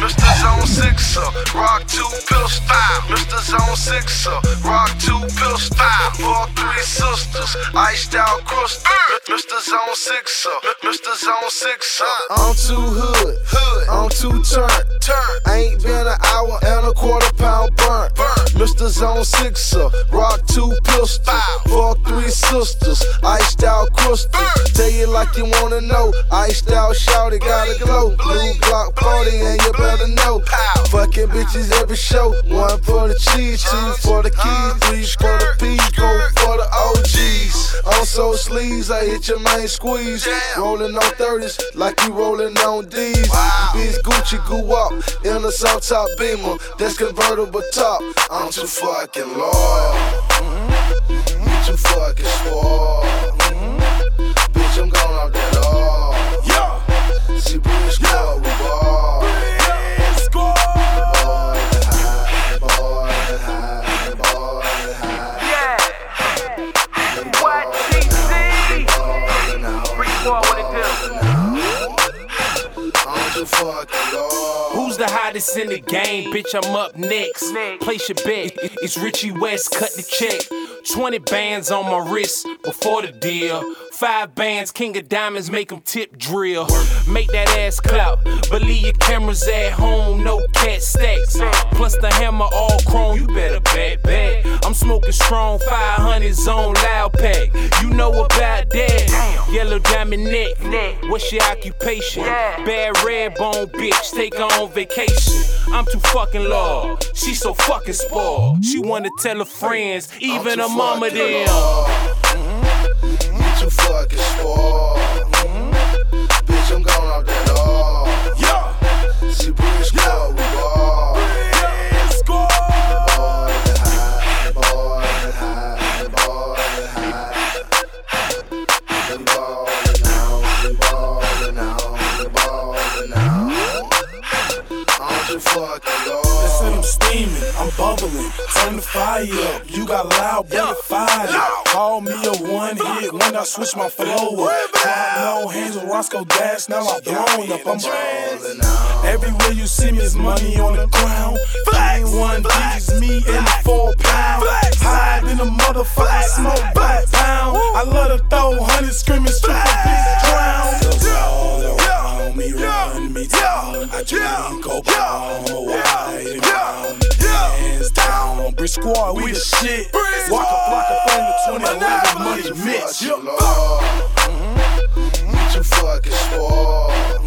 Mr. Zone Sixer, rock 2 pill style. Mr. Zone Sixer, rock 2 pill style. For 3 sisters, iced out crystal. Mr. Zone Sixer, Mr. Zone Sixer. I'm too hood, I'm too turned. Ain't been an hour and a quarter pound burnt. Mr. Zone Sixer, rock 2 pill style. For 3 sisters, iced out crystal. Tell you like you wanna know, iced out shouty gotta glow. Blue block party and you better know. Fucking bitches every show. 1 for the cheese, 2 for the keys, 3 for the people, for the OGs. On so sleeves, I hit your main squeeze. Rolling on 30s like you rolling on D's. Bitch Gucci goo up in a soft top Beamer. That's convertible top. I'm too fucking loyal. You too fucking spoiled. Bitch, I'm going off that all. See, British squad, we ball. Who's the hottest in the game? Bitch, I'm up next. Place your bet. It's Richie West, cut the check. 20 bands on my wrist before the deal. 5 bands, King of Diamonds, make them tip drill. Make that ass clap, but leave your cameras at home, no cat stacks. Plus the hammer all chrome, you better bet. I'm smoking strong 500s on loud pack. You know about that. Yellow diamond neck, what's your occupation? Bad red bone bitch, take her on vacation. I'm too fucking low, she so fucking spoiled. She wanna tell her friends, even her mama them. You too fucking spoiled. Bitch, I'm going off that all. See, British squad, we ball. They said I'm steaming, I'm bubbling, turn the fire up. You got loud, bring the fire up. Call me a one hit when I switch my flow up. No hands with Roscoe Dash, now I'm blown up. I'm rolling out. Everywhere you see me is money on the ground. Flags, one digits, me in the 4 pound. Hide in the motherfucking smoke by pound. I love to throw 100 screaming, strip a bitch drown. Me run me down, I drink, go pound, wide and round, hands down. Brick squad, we the shit. Walk a block up on the 2011 money mix. You too fucking spoiled.